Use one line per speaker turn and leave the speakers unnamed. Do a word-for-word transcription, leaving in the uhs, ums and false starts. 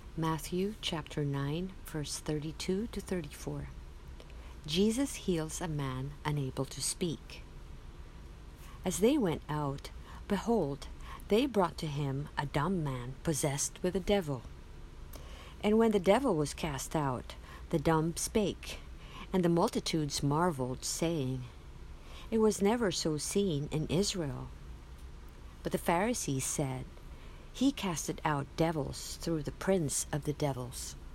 Matthew chapter nine, verse thirty-two to thirty-four. Jesus heals a man unable to speak. As they went out, behold, they brought to him a dumb man possessed with a devil. And when the devil was cast out, the dumb spake, and the multitudes marveled, saying, It was never so seen in Israel. But the Pharisees said, He casted out devils through the prince of the devils.